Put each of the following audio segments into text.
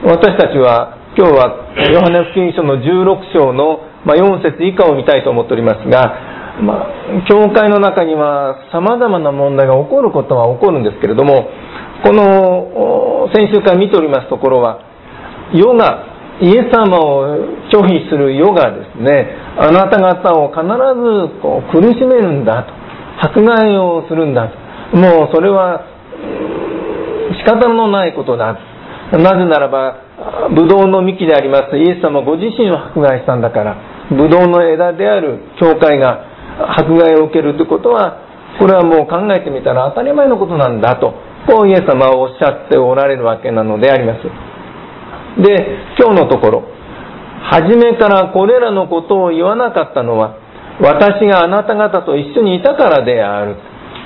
私たちは今日はヨハネ福音書の16章の4節以下を見たいと思っておりますが、教会の中には様々な問題が起こることは起こるんですけれども、この先週から見ておりますところは、世がイエス様を拒否する世がですね、あなた方を必ず苦しめるんだと、迫害をするんだと、もうそれは仕方のないことだ。なぜならばブドウの幹でありますイエス様ご自身を迫害したんだから、ブドウの枝である教会が迫害を受けるということは、これはもう考えてみたら当たり前のことなんだと、こうイエス様はおっしゃっておられるわけなのであります。で、今日のところ、初めからこれらのことを言わなかったのは、私があなた方と一緒にいたからである。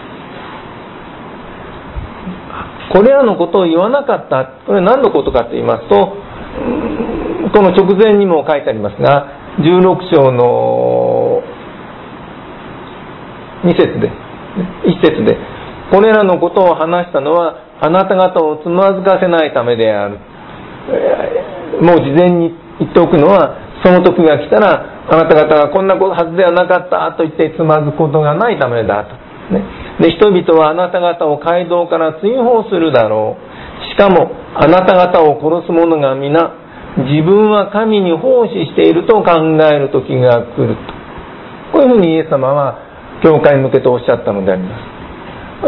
これらのことを言わなかった。これは何のことかと言いますと、この直前にも書いてありますが、16章の2節で、1節で、これらのことを話したのはあなた方をつまずかせないためである。もう事前に言っておくのは、その時が来たらあなた方がこんなはずではなかったと言ってつまずくことがないためだと、で、人々はあなた方を街道から追放するだろう。しかもあなた方を殺す者が皆自分は神に奉仕していると考える時が来ると、こういうふうにイエス様は教会に向けておっしゃったのであります。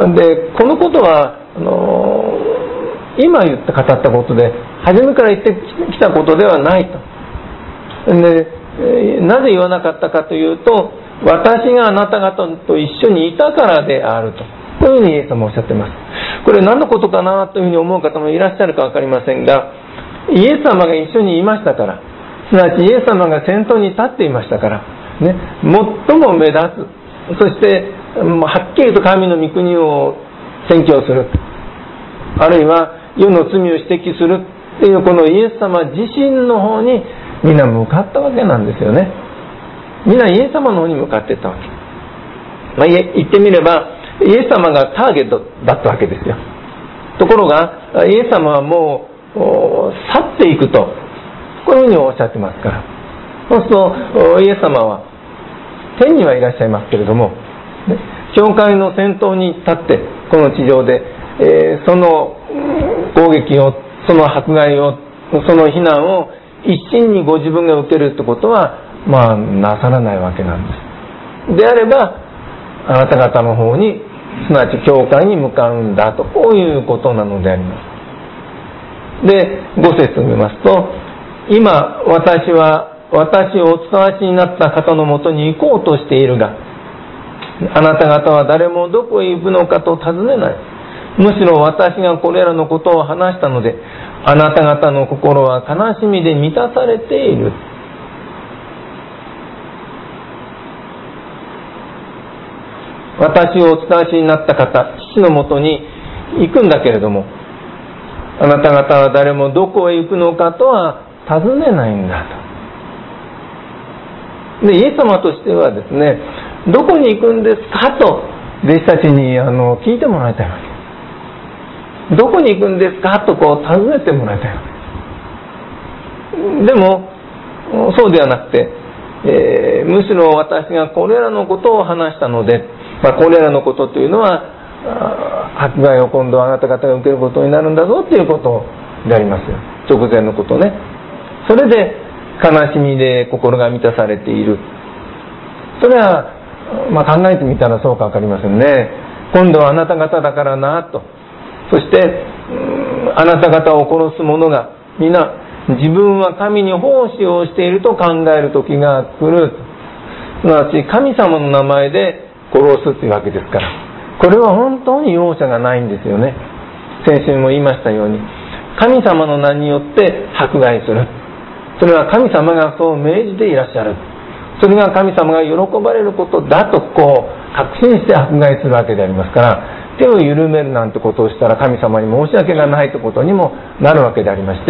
で、このことは今語ったことで初めから言ってきたことではないと。で、なぜ言わなかったかというと、私があなた方と一緒にいたからであると、こういうふうにイエス様はおっしゃっています。これ何のことかなというふうに思う方もいらっしゃるか分かりませんが、イエス様が一緒にいましたから、すなわちイエス様が先頭に立っていましたから、最も目立つ、そしてはっきりと神の御国を宣教する、あるいは世の罪を指摘するっていうこのイエス様自身の方に皆向かったわけなんですよね。皆イエス様の方に向かっていったわけ。言ってみればイエス様がターゲットだったわけですよ。ところがイエス様はもう去っていくと、こういうふうにおっしゃってますから、そうするとイエス様は天にはいらっしゃいますけれども、教会の先頭に立ってこの地上で、その攻撃を、その迫害を、その非難を一心にご自分が受けるってことはなさらないわけなんです。であればあなた方の方に、すなわち教会に向かうんだと、こういうことなのであります。で、5節を見ますと、今私は私をお使わしになった方のもとに行こうとしているが、あなた方は誰もどこへ行くのかと尋ねない。むしろ私がこれらのことを話したので、あなた方の心は悲しみで満たされている。私をお使わしになった方、父のもとに行くんだけれども、あなた方は誰もどこへ行くのかとは尋ねないんだと。で、イエス様としてはですね、どこに行くんですかと弟子たちに聞いてもらいたいわけ。どこに行くんですかと尋ねてもらいたいわけ。でもそうではなくて、むしろ私がこれらのことを話したので、これらのことというのは迫害を今度あなた方が受けることになるんだぞということであります。直前のことね。それで悲しみで心が満たされている。それは考えてみたらそうか分かりませんね。今度はあなた方だからなと。そしてあなた方を殺す者が皆自分は神に奉仕をしていると考える時が来る。すなわち神様の名前で殺すというわけですから、これは本当に容赦がないんですよね。先週も言いましたように、神様の名によって迫害する。それは神様がそう命じていらっしゃる。それが神様が喜ばれることだと確信して迫害するわけでありますから、手を緩めるなんてことをしたら神様に申し訳がないということにもなるわけでありまして、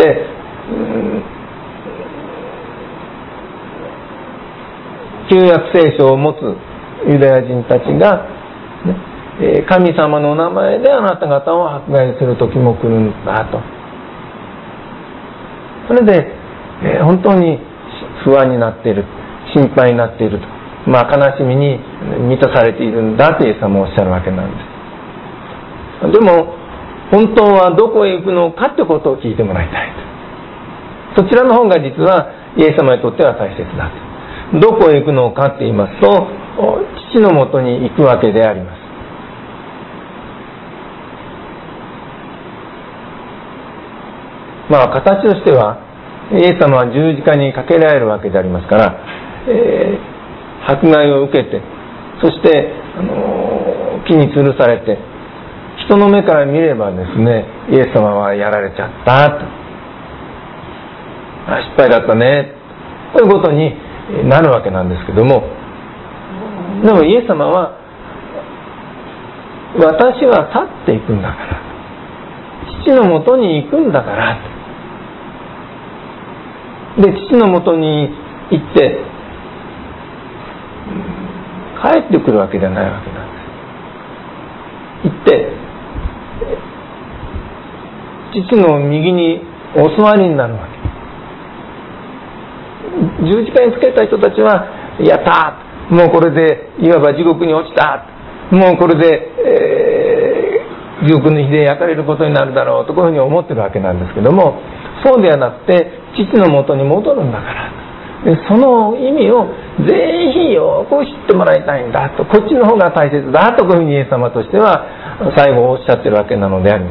旧約聖書を持つユダヤ人たちが、神様の名前であなた方を迫害する時も来るんだと。 それで、本当に不安になっている、心配になっていると、悲しみに満たされているんだとイエス様はおっしゃるわけなんです。でも本当はどこへ行くのかってことを聞いてもらいたいと。そちらの方が実はイエス様にとっては大切だと。どこへ行くのかって言いますと、父のもとに行くわけであります。形としてはイエス様は十字架にかけられるわけでありますから、迫害を受けて、そして木に吊るされて、人の目から見ればですね、イエス様はやられちゃったと、失敗だったねということになるわけなんですけども、でもイエス様は、私は去っていくんだから、父のもとに行くんだからで、父のもとに行って帰ってくるわけではないわけなんです。行って父の右にお座りになるわけ。十字架につけた人たちは、やったー、もうこれでいわば地獄に落ちた、もうこれで、地獄の火で焼かれることになるだろうと、こういうふうに思ってるわけなんですけども、そうではなくて父のもとに戻るんだから、その意味をぜひよく知ってもらいたいんだと、こっちの方が大切だと、こういうふうにイエス様としては最後おっしゃってるわけなのであります。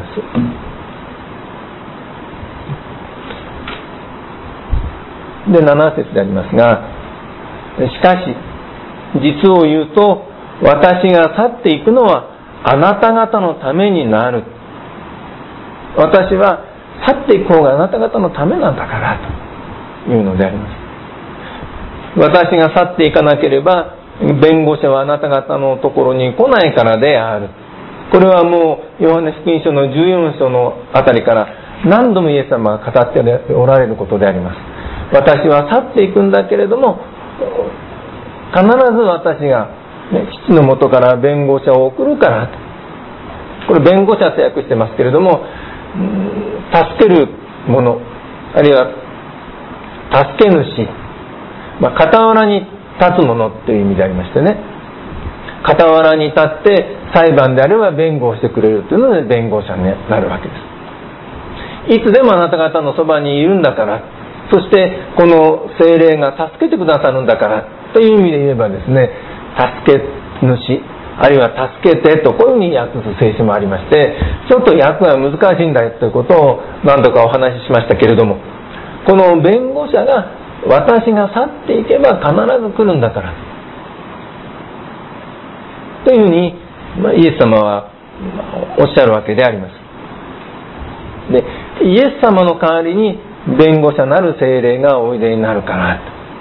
で、7節でありますが、しかし実を言うと、私が去っていくのはあなた方のためになる。私は去っていく方があなた方のためなんだからというのであります。私が去っていかなければ弁護者はあなた方のところに来ないからである。これはもうヨハネ福音書の14章のあたりから何度もイエス様が語っておられることであります。私は去っていくんだけれども、必ず私が父のもとから弁護者を送るからと。これ弁護者と訳してますけれども、助けるもの、あるいは助け主、傍らに立つものという意味でありましてね、傍らに立って裁判であれば弁護をしてくれるというので弁護者になるわけです。いつでもあなた方のそばにいるんだから、そしてこの聖霊が助けてくださるんだからという意味で言えばですね、助け主、あるいは助けてと、こういうふうに訳す聖書もありまして、ちょっと訳は難しいんだよということを何度かお話ししましたけれども、この弁護者が私が去っていけば必ず来るんだからというふうに、イエス様はおっしゃるわけであります。で、イエス様の代わりに弁護者なる聖霊がおいでになるから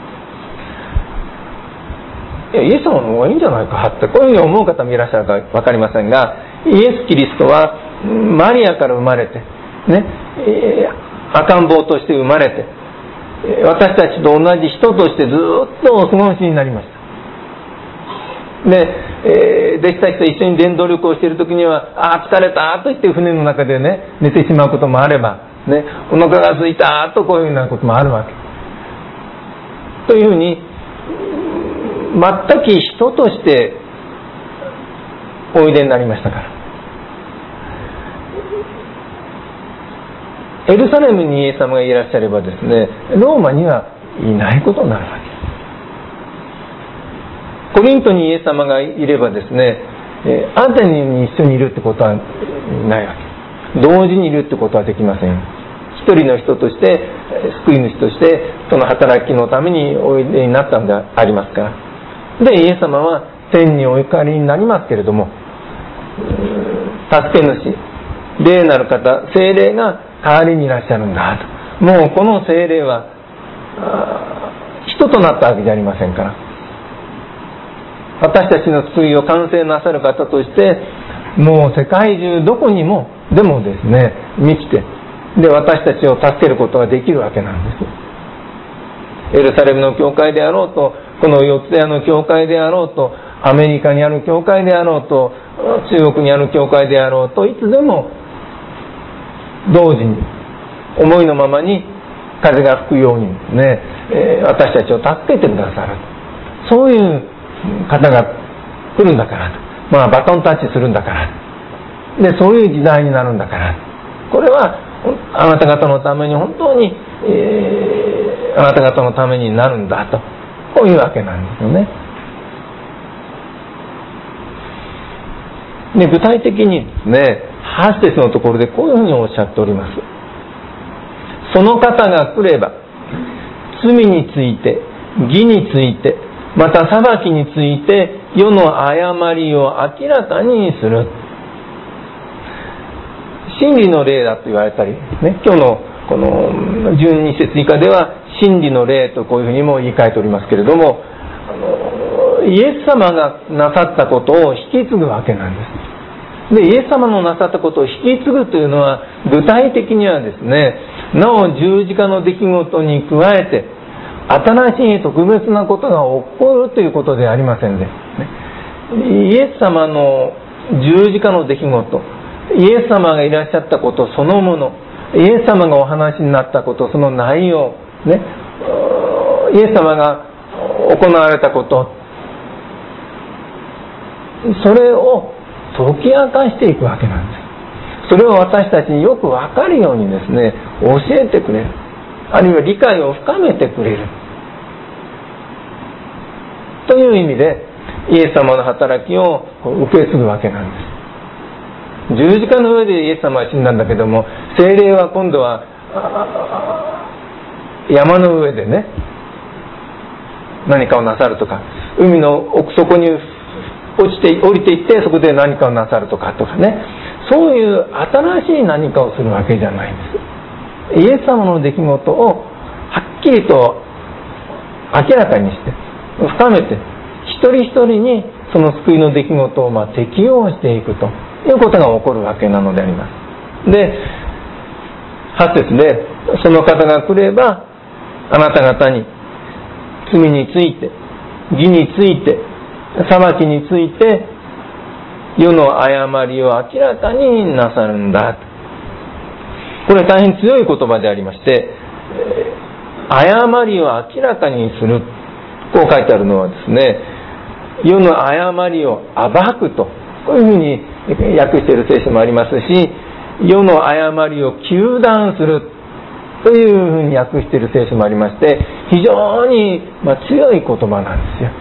と、イエス様の方がいいんじゃないかってこういうふうに思う方もいらっしゃるか分かりませんが、イエス・キリストはマリアから生まれてね、赤ん坊として生まれて、私たちと同じ人としてずっとお過ごしになりました。で、弟子たちと一緒に伝道旅行している時には、疲れたと言って船の中でね寝てしまうこともあればね、お腹が空いたとこういうようなこともあるわけというふうに、全く人としておいでになりましたから。エルサレムにイエス様がいらっしゃればですね、ローマにはいないことになるわけ。コリントにイエス様がいればですね、アテネに一緒にいるってことはないわけ。同時にいるってことはできません。一人の人として救い主としてその働きのためにおいでになったんでありますから。で、イエス様は天にお怒りになりますけれども、助け主、霊なる方、聖霊が代わりにいらっしゃるんだと。もうこの聖霊は人となったわけじゃありませんから、私たちの救いを完成なさる方として、もう世界中どこにもでもですね満ちて、で私たちを助けることができるわけなんです。エルサレムの教会であろうと、この四つ谷の教会であろうと、アメリカにある教会であろうと、中国にある教会であろうと、いつでも同時に思いのままに風が吹くようにですね、私たちを助けてくださる、そういう方が来るんだから、バトンタッチするんだから、でそういう時代になるんだから、これはあなた方のために本当に、あなた方のためになるんだと、こういうわけなんですよね。で具体的にですね、8節のところでこういうふうにおっしゃっております。その方が来れば、罪について、義について、また裁きについて、世の誤りを明らかにする。真理の霊だと言われたり、ね、今日のこの12節以下では、真理の霊とこういうふうにも言い換えておりますけれども、イエス様がなさったことを引き継ぐわけなんです。でイエス様のなさったことを引き継ぐというのは、具体的にはですね、なお十字架の出来事に加えて新しい特別なことが起こるということではありませんで、イエス様の十字架の出来事、イエス様がいらっしゃったことそのもの、イエス様がお話になったこと、その内容、ね、イエス様が行われたこと、それを解き明かしていくわけなんです。それを私たちによく分かるようにですね、教えてくれる、あるいは理解を深めてくれるという意味で、イエス様の働きを受け継ぐわけなんです。十字架の上でイエス様は死んだんだけども、聖霊は今度は山の上でね、何かをなさるとか、海の奥底に降りていってそこで何かをなさるとかね、そういう新しい何かをするわけじゃないんです。イエス様の出来事をはっきりと明らかにして深めて、一人一人にその救いの出来事を適用していくということが起こるわけなのであります。で8節で、その方が来ればあなた方に罪について、義について、裁きについて、世の誤りを明らかになさるんだ。これ大変強い言葉でありまして、誤りを明らかにする、こう書いてあるのはですね、世の誤りを暴くと、こういうふうに訳している聖書もありますし、世の誤りを糾弾するというふうに訳している聖書もありまして、非常に強い言葉なんですよ。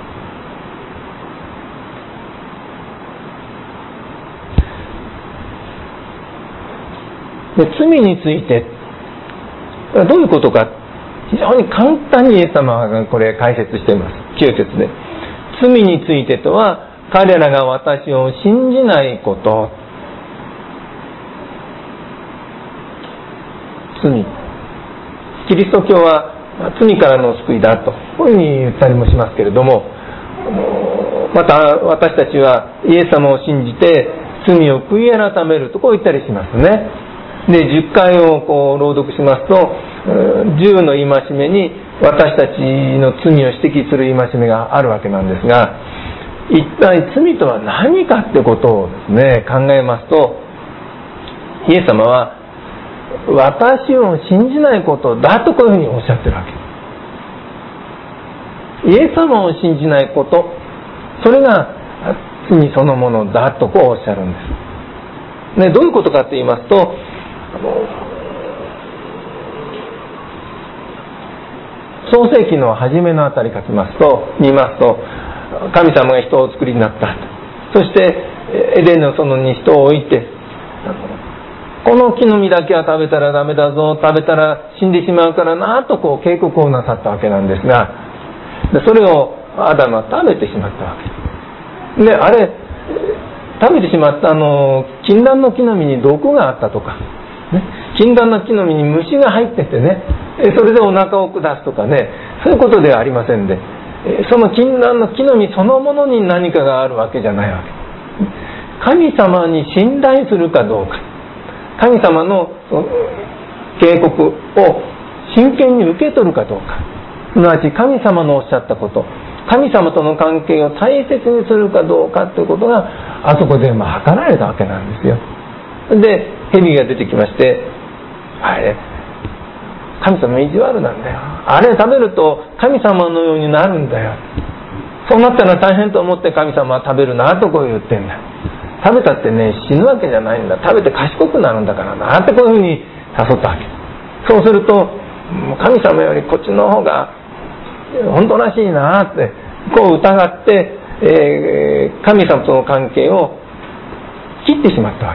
で罪についてどういうことか、非常に簡単にイエス様がこれ解説しています。9節で、罪についてとは、彼らが私を信じないこと。罪、キリスト教は罪からの救いだと、こういうふうに言ったりもしますけれども、また私たちはイエス様を信じて罪を悔い改めるとこう言ったりしますね。で10回を朗読しますと、10の戒めに私たちの罪を指摘する戒めがあるわけなんですが、一体罪とは何かってことをですね、考えますと、イエス様は私を信じないことだとこういうふうにおっしゃってるわけ。イエス様を信じないこと、それが罪そのものだとこうおっしゃるんです、ね。どういうことかと言いますと、創世記の初めのあたり見ますと、神様が人をお作りになった。そしてエデンの園に人を置いて、この木の実だけは食べたらダメだぞ、食べたら死んでしまうからなと警告をなさったわけなんですが、それをアダムは食べてしまったわけで、あれ食べてしまった禁断の木の実に毒があったとか、禁断の木の実に虫が入っててね、それでお腹を下すとかね、そういうことではありませんで、その禁断の木の実そのものに何かがあるわけじゃないわけ。神様に信頼するかどうか、神様の警告を真剣に受け取るかどうか、すなわち神様のおっしゃったこと、神様との関係を大切にするかどうかということがあそこで測られたわけなんですよ。で蛇が出てきまして、あれ神様意地悪なんだよ。あれ食べると神様のようになるんだよ。そうなったら大変と思って神様は食べるなとこう言ってんだ。食べたってね、死ぬわけじゃないんだ。食べて賢くなるんだからなってこういうふうに誘ったわけ。そうすると神様よりこっちの方が本当らしいなってこう疑って、神様との関係を切ってしまったわ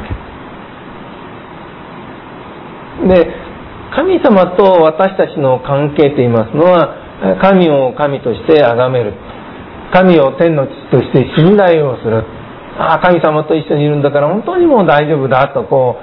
けで、神様と私たちの関係といいますのは、神を神として崇める、神を天の父として信頼をする、神様と一緒にいるんだから本当にもう大丈夫だとこ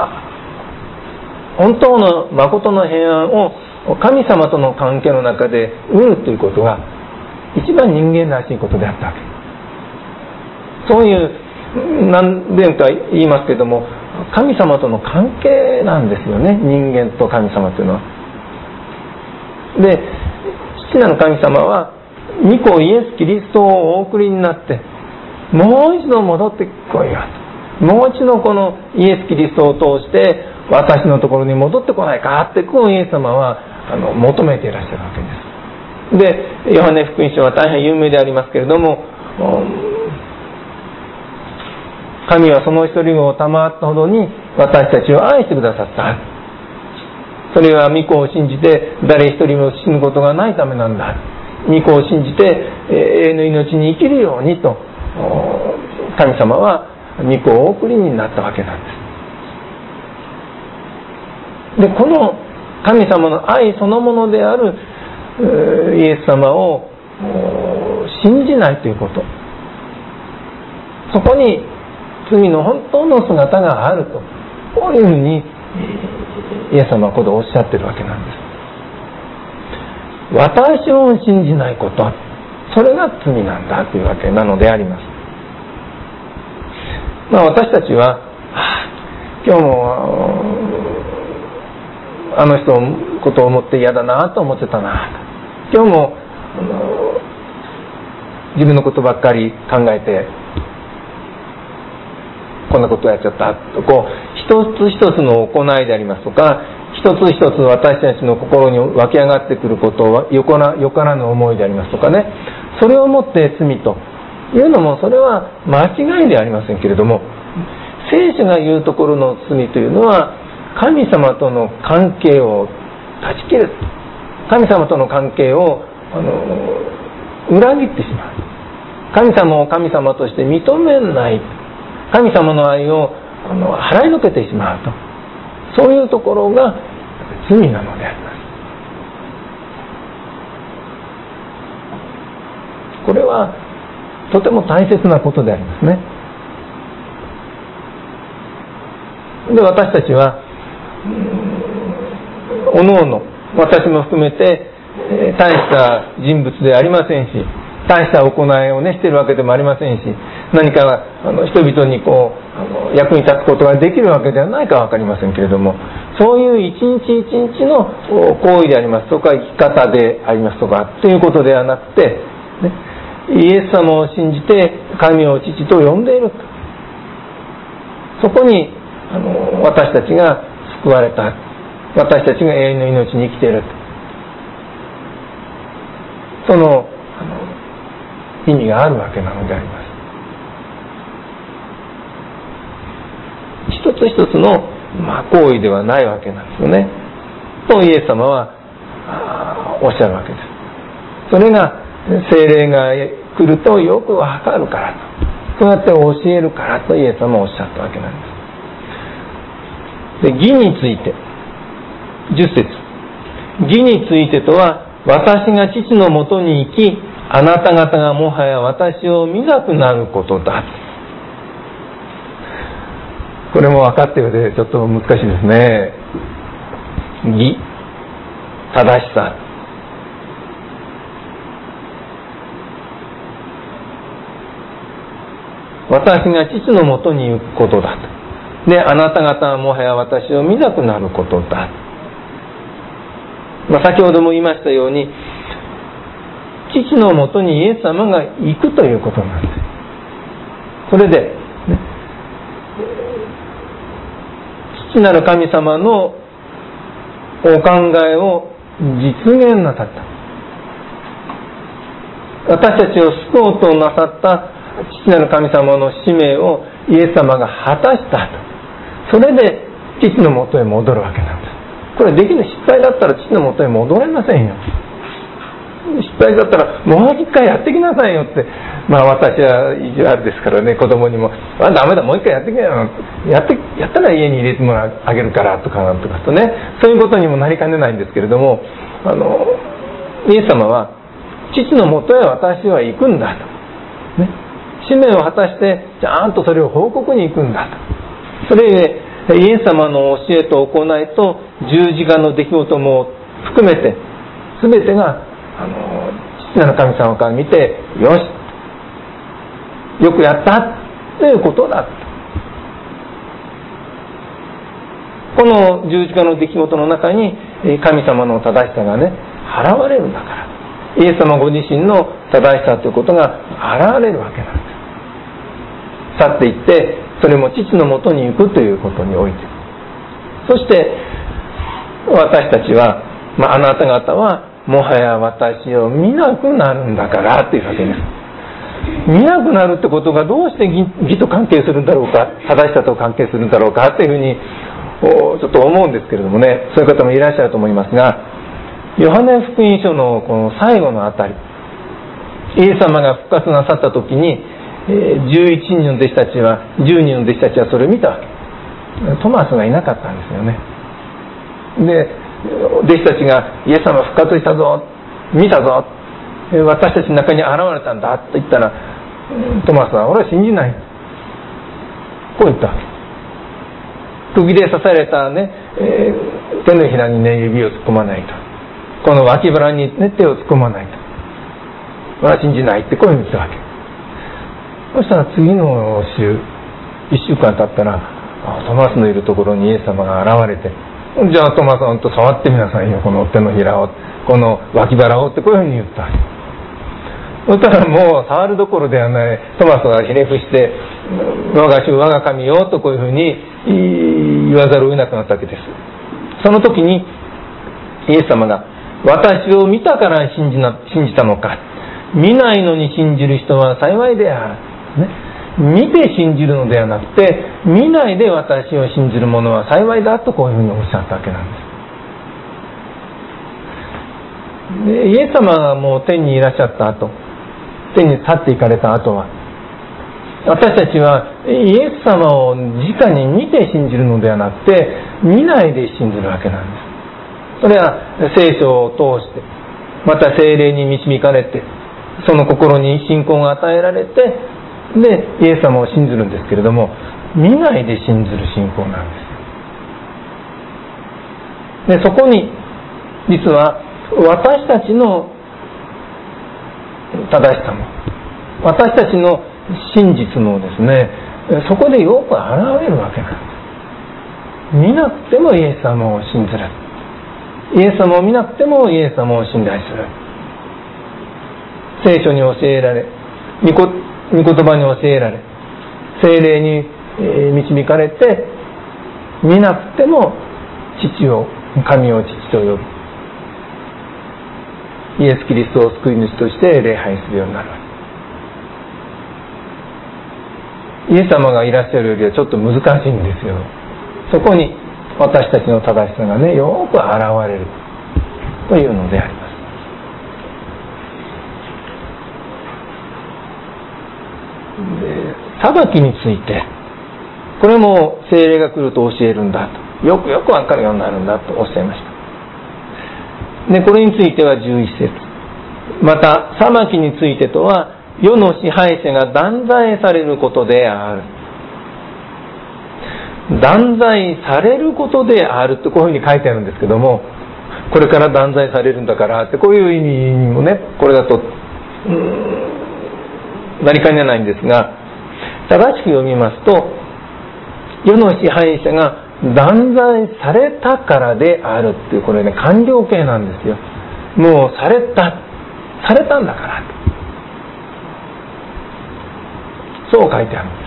う本当の誠の平安を神様との関係の中で得るということが一番人間らしいことであったわけ。そういう何遍か言いますけれども、神様との関係なんですよね、人間と神様というのは。で、父なる神様は御子イエス・キリストをお送りになって、もう一度戻ってこいよと、もう一度このイエス・キリストを通して私のところに戻ってこないかってこうイエス様は求めていらっしゃるわけです。で、ヨハネ福音書は大変有名でありますけれども、神はその一人を賜ったほどに私たちを愛してくださった。それは御子を信じて誰一人も死ぬことがないためなんだ。御子を信じて永遠の命に生きるようにと神様は御子をお送りになったわけなんです。で、この神様の愛そのものであるイエス様を信じないということ、そこに罪の本当の姿があると、こういうふうにイエス様はここでおっしゃってるわけなんです。私を信じないこと、それが罪なんだというわけなのであります。私たちは今日もあの人のことを思って嫌だなと思ってたな、今日も自分のことばっかり考えてこんなことをやっちゃったと、こう一つ一つの行いでありますとか、一つ一つ私たちの心に湧き上がってくることをよからぬ思いでありますとかね、それをもって罪というのもそれは間違いではありませんけれども、聖書が言うところの罪というのは神様との関係を断ち切る、神様との関係を裏切ってしまう、神様を神様として認めない、神様の愛を払いのけてしまうと、そういうところが罪なのであります。これはとても大切なことでありますね。で、私たちはおのおの、私も含めて大した人物ではありませんし、大した行いをねしているわけでもありませんし、何か人々にこう役に立つことができるわけではないかは分かりませんけれども、そういう一日一日の行為でありますとか生き方でありますとかということではなくて、ね、イエス様を信じて神を父と呼んでいると、そこに私たちが救われた、私たちが永遠の命に生きていると、その意味があるわけなのであります。一つ一つの行為ではないわけなんですよね。とイエス様はおっしゃるわけです。それが聖霊が来るとよくわかるからと、そうやって教えるからとイエス様はおっしゃったわけなんです。で、義について10節、義についてとは、私が父のもとに行きあなた方がもはや私を見なくなることだ。これも分かっているのでちょっと難しいですね。義、正しさ、私が父のもとに行くことだと。で、あなた方はもはや私を見なくなることだ。先ほども言いましたように、父のもとにイエス様が行くということなんです。それで、ね、父なる神様のお考えを実現なさった。私たちを救おうとなさった父なる神様の使命をイエス様が果たしたと。それで父のもとへ戻るわけなんです。これできる失敗だったら父のもとへ戻れませんよ。失敗だったらもう一回やってきなさいよって、私は意地悪ですからね、子供にもダメだもう一回やってきなよ、やったら家に入れてもあげるからとかなんとかとね、そういうことにもなりかねないんですけれども、イエス様は父のもとへ私は行くんだと、ね、使命を果たしてちゃんとそれを報告に行くんだと。それゆえイエス様の教えと行いと十字架の出来事も含めて全てが父なる神様から見てよくやったということだ。この十字架の出来事の中に神様の正しさがね現れるんだから、イエス様ご自身の正しさということが現れるわけなんです。去っていってそれも父のもとに行くということにおいて、そして私たちは、あなた方はもはや私を見なくなるんだからっていうわけです。見なくなるってことがどうして義と関係するんだろうか、正しさと関係するんだろうかっていうふうにちょっと思うんですけれどもね、そういう方もいらっしゃると思いますが、ヨハネ福音書のこの最後のあたり、イエス様が復活なさった時に11人の弟子たちは10人の弟子たちはそれを見たわけ。トマスがいなかったんですよね。で弟子たちがイエス様復活したぞ、見たぞ、私たちの中に現れたんだと言ったら、トマスは俺は信じない、こう言ったわけ。釘で刺されたね、手のひらにね指を突っ込まないと、この脇腹にね手を突っ込まないと、俺は信じないってこう言ったわけ。そしたら次の週1週間経ったらトマスのいるところにイエス様が現れて、じゃあトマスさんと触ってみなさいよ、この手のひらを、この脇腹をってこういうふうに言った。そしたらもう触るどころではない、トマスがひれ伏して我が主我が神よとこういうふうに言わざるを得なくなったわけです。その時にイエス様が私を見たから信じたのか、見ないのに信じる人は幸いである、ね、見て信じるのではなくて見ないで私を信じる者は幸いだとこういうふうにおっしゃったわけなんです。でイエス様がもう天にいらっしゃった後、天に去っていかれた後は、私たちはイエス様を直に見て信じるのではなくて見ないで信じるわけなんです。それは聖書を通して、また聖霊に導かれて、その心に信仰が与えられて、でイエス様を信じるんですけれども、見ないで信じる信仰なんです。でそこに実は私たちの正しさも、私たちの真実もですね、そこでよく現れるわけなんです。見なくてもイエス様を信じる、イエス様を見なくてもイエス様を信頼する。聖書に教えられ、御言葉に教えられ、聖霊に導かれて、見なくても神を父と呼ぶ、イエス・キリストを救い主として礼拝するようになる。イエス様がいらっしゃるよりはちょっと難しいんですよ。そこに私たちの正しさがねよく現れるというのであります。で裁きについて、これも聖霊が来ると教えるんだと、よく分かるようになるんだとおっしゃいました。でこれについては11節、また裁きについてとは世の支配者が断罪されることである、断罪されることであるとこういうふうに書いてあるんですけども、これから断罪されるんだからってこういう意味にもね、これだとなりかねないんですが、正しく読みますと、世の支配者が断罪されたからであるっていう、これね完了形なんですよ。もうされたんだからと、そう書いてあるんです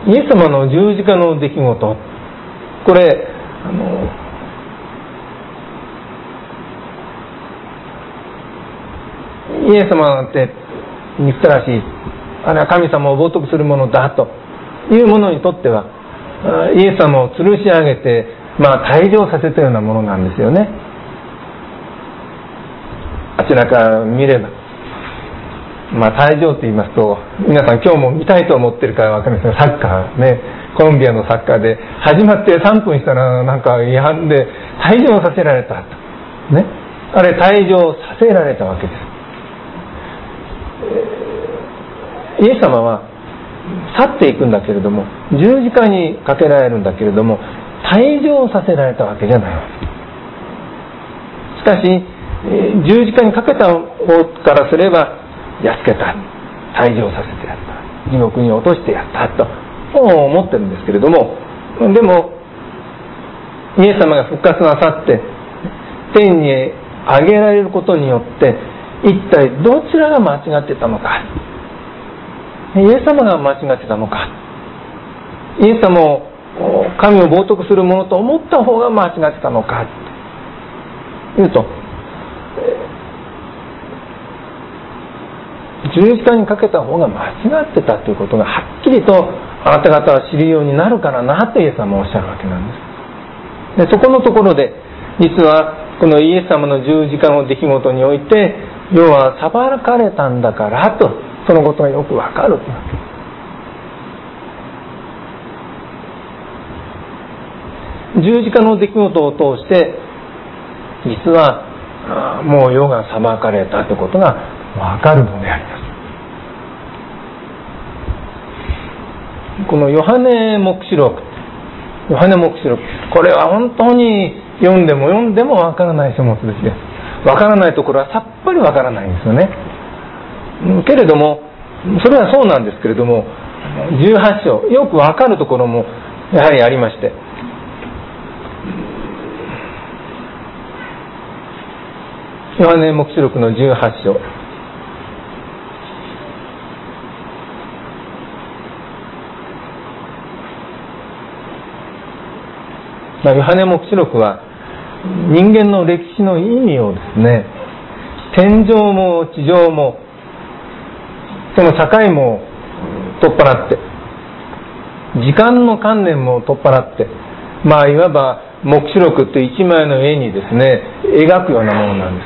イエス様の十字架の出来事、これイエス様なんて憎たらしい、あれは神様を冒涜するものだというものにとっては、イエス様を吊るし上げて、退場させたようなものなんですよね。あちらから見れば、退場と言いますと、皆さん今日も見たいと思ってるから分かりますが、サッカーね、コロンビアのサッカーで始まって3分したらなんか違反で退場させられたとね、あれ退場させられたわけです。イエス様は去っていくんだけれども、十字架にかけられるんだけれども、退場させられたわけじゃないわけ。しかし十字架にかけた方からすれば、やっつけた、退場させてやった、地獄に落としてやったと思ってるんですけれども、でもイエス様が復活なさって天に上げられることによって、一体どちらが間違ってたのか、イエス様が間違ってたのか、イエス様を神を冒涜するものと思った方が間違ってたのかというと、十字架にかけた方が間違ってたということがはっきりとあなた方は知るようになるからなとイエス様はおっしゃるわけなんです。でそこのところで、実はこのイエス様の十字架の出来事において、要は裁かれたんだからと、そのことがよくわかるというわけ。十字架の出来事を通して実はもう世が裁かれたということがわかるのであります。このヨハネ黙示録、これは本当に読んでもわからない書物ですよ。わからないところはさっぱりわからないんですよね。けれどもそれはそうなんですけれども、18章よくわかるところもやはりありまして、ヨハネ黙示録の18章、ヨハネ黙示録は人間の歴史の意味をですね、天上も地上もその境も取っ払って、時間の観念も取っ払って、いわば黙示録って一枚の絵にですね描くようなものなんです。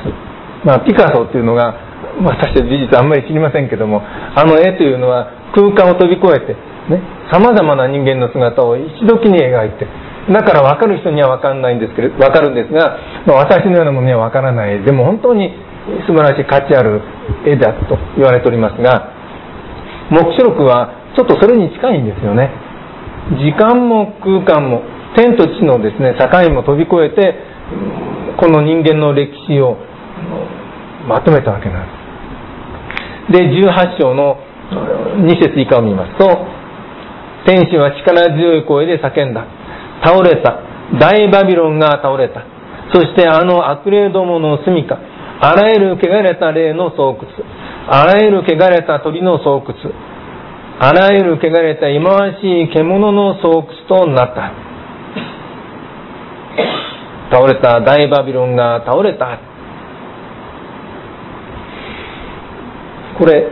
ピカソっていうのが、私は事実あんまり知りませんけども、あの絵というのは空間を飛び越えてね、様々な人間の姿を一時に描いて、だから分かる人には分かんないんですけど、分かるんですが、私のようなものには分からない。でも本当に素晴らしい価値ある絵だと言われておりますが、黙示録はちょっとそれに近いんですよね。時間も空間も天と地のですね境も飛び越えて、この人間の歴史をまとめたわけなんです。で、18章の2節以下を見ますと、天使は力強い声で叫んだ。倒れた。大バビロンが倒れた。そしてあの悪霊どもの住みか、あらゆる汚れた霊の巣窟、あらゆる汚れた鳥の巣窟、あらゆる汚れた忌まわしい獣の巣窟となった。倒れた。大バビロンが倒れた。これ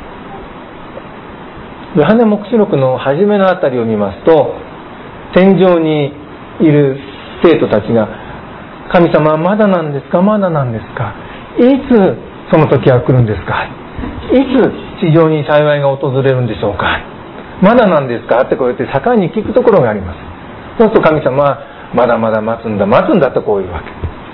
ヨハネ黙示録の初めのあたりを見ますと、天上にいる生徒たちが、神様はまだなんですか、まだなんですか、いつその時は来るんですか、いつ地上に幸いが訪れるんでしょうか、まだなんですかってこうやって盛んに聞くところがあります。そうすると神様はまだまだ待つんだとこういうわ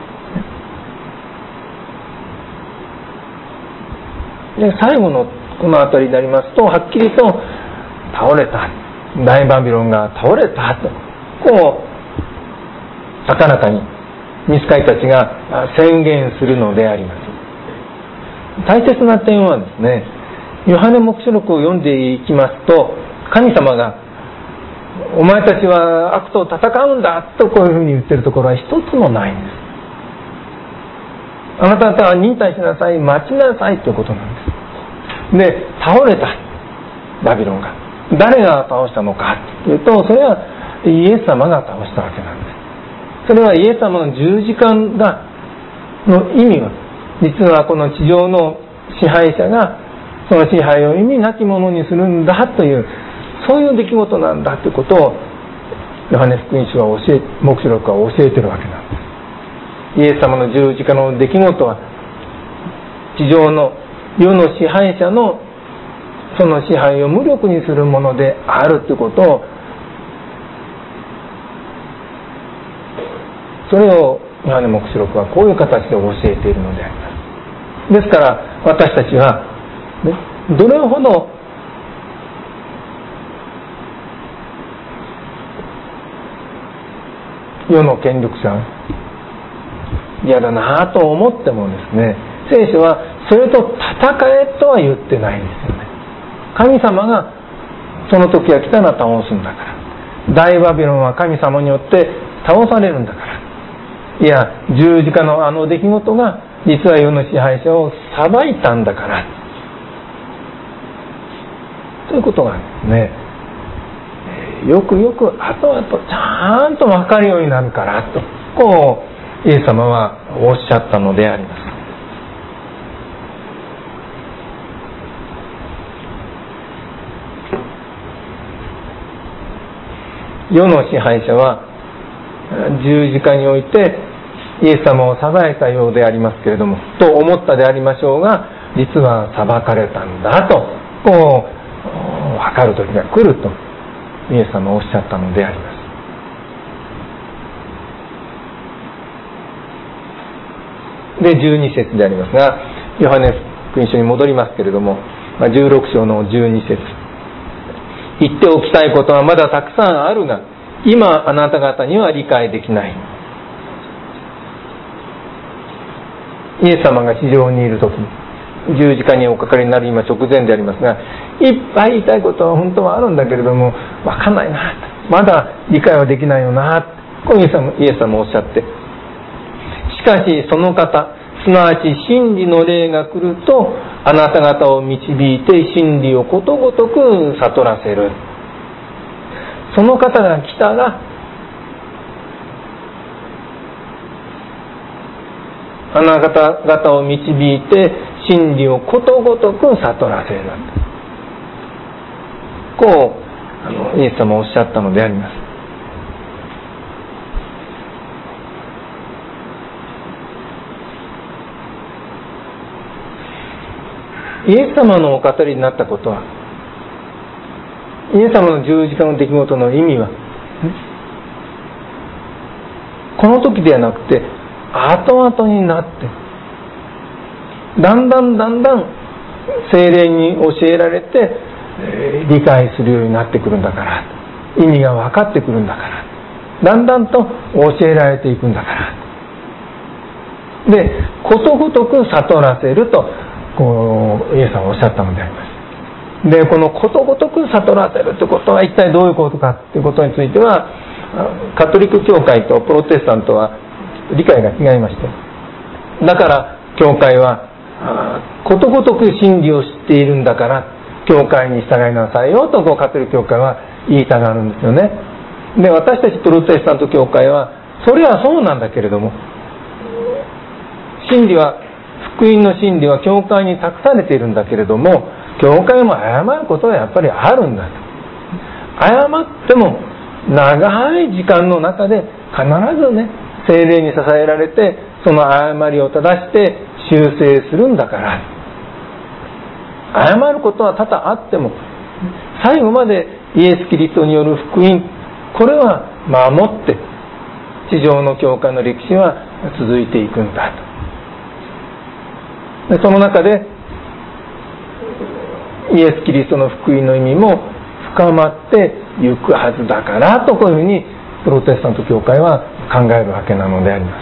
けで、最後のこの辺りになりますと、はっきりと倒れた、大バビロンが倒れたとこう高らかに御使いたちが宣言するのであります。大切な点はですね、ヨハネ黙示録を読んでいきますと、神様がお前たちは悪と戦うんだとこういうふうに言っているところは一つもないんです。あなた方は忍耐しなさい、待ちなさいということなんです。で、倒れたバビロンが、 誰が倒したのかというと、それはイエス様が倒したわけなんです。それはイエス様の十字架の意味は、実はこの地上の支配者がその支配を意味なきものにするんだという、そういう出来事なんだということをヨハネ福音書は黙示録は教えているわけなんです。イエス様の十字架の出来事は、地上の世の支配者のその支配を無力にするものであるということを、それをヨハネ黙示録はこういう形で教えているのであります。ですから私たちは、ね、どれほど世の権力者嫌だなと思ってもですね、聖書はそれと戦えとは言ってないんですよね。神様がその時が来たら倒すんだから、大バビロンは神様によって倒されるんだから、いや十字架のあの出来事が実は世の支配者を裁いたんだからということがですね、よくよく後々ちゃんと分かるようになるからと、こうイエス様はおっしゃったのであります。世の支配者は十字架においてイエス様を裁いたようでありますけれども、と思ったでありましょうが、実は裁かれたんだと、こう分かる時が来るとイエス様はおっしゃったのであります。で12節でありますが、ヨハネ福音書に戻りますけれども、16章の12節、言っておきたいことはまだたくさんあるが、今あなた方には理解できない。イエス様が地上にいるとき、十字架におかかりになる今直前でありますが、いっぱい言いたいことは本当はあるんだけれども、わかんないな、まだ理解はできないよな、こうイエス様おっしゃって、しかしその方、すなわち真理の霊が来ると、あなた方を導いて真理をことごとく悟らせる。その方が来たら、あなた方を導いて真理をことごとく悟らせる。こうイエス様おっしゃったのであります。イエス様のお語りになったことは、イエス様の十字架の出来事の意味は、この時ではなくて後々になって、だんだん聖霊に教えられて理解するようになってくるんだから、意味が分かってくるんだから、だんだんと教えられていくんだからで、ことごとく悟らせると、こうイエスはおっしゃったのであります。で、このことごとく悟らせるということは一体どういうことかということについては、カトリック教会とプロテスタントは理解が違いまして、だから教会はことごとく真理を知っているんだから教会に従いなさいよと、こうカトリック教会は言いたがるんですよね。で、私たちプロテスタント教会はそれはそうなんだけれども、真理は、福音の真理は教会に託されているんだけれども、教会も誤ることはやっぱりあるんだと。誤っても長い時間の中で必ずね、聖霊に支えられてその誤りを正して修正するんだから、誤ることは多々あっても最後までイエス・キリストによる福音、これは守って地上の教会の歴史は続いていくんだと。で、その中でイエス・キリストの福音の意味も深まっていくはずだからと、こういうふうにプロテスタント教会は考えるわけなのであります。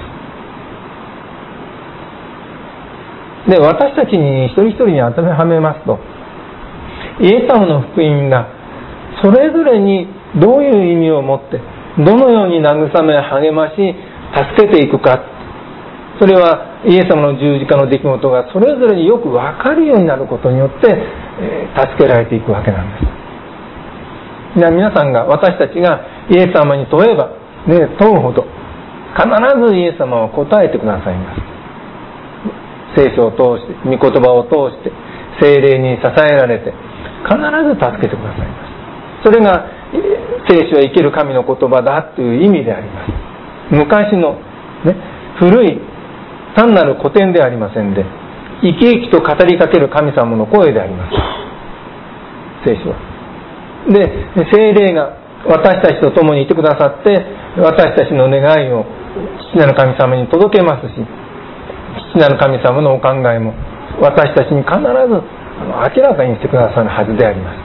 で、私たちに一人一人に当てはめますと、イエス様の福音がそれぞれにどういう意味を持って、どのように慰め励まし助けていくか、それはイエス様の十字架の出来事がそれぞれによく分かるようになることによって、助けられていくわけなんです。 皆さんが、私たちがイエス様に問えば、問うほど必ずイエス様は答えてくださいます。聖書を通して、御言葉を通して、聖霊に支えられて必ず助けてくださいます。それが聖書は生ける神の言葉だという意味であります。昔の、古い単なる古典ではありませんで、生き生きと語りかける神様の声であります。聖書は。で、聖霊が私たちと共にいてくださって、私たちの願いを父なる神様に届けますし、父なる神様のお考えも私たちに必ず明らかにしてくださるはずであります。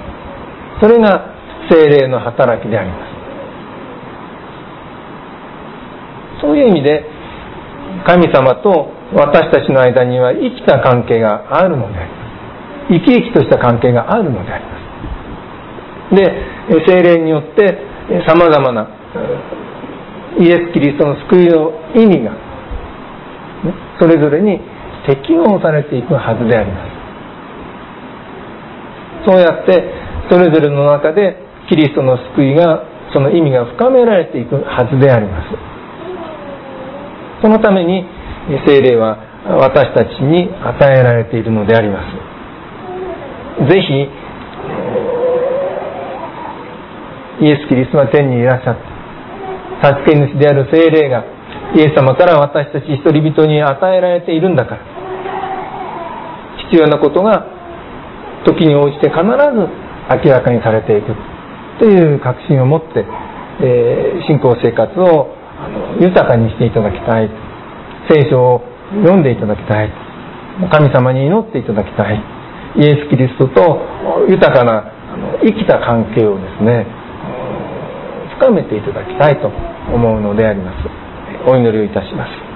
それが聖霊の働きであります。そういう意味で神様と私たちの間には生きた関係があるのであります。生き生きとした関係があるのであります。で、聖霊によって様々なイエス・キリストの救いの意味が、それぞれに適応されていくはずであります。そうやってそれぞれの中でキリストの救いが、その意味が深められていくはずであります。そのために聖霊は私たちに与えられているのであります。ぜひイエス・キリストは天にいらっしゃって、助け主である聖霊がイエス様から私たち一人々に与えられているんだから、必要なことが時に応じて必ず明らかにされていくという確信を持って、信仰生活を豊かにしていただきたい。聖書を読んでいただきたい。神様に祈っていただきたい。イエス・キリストと豊かな生きた関係をですね、深めていただきたいと思うのであります。お祈りをいたします。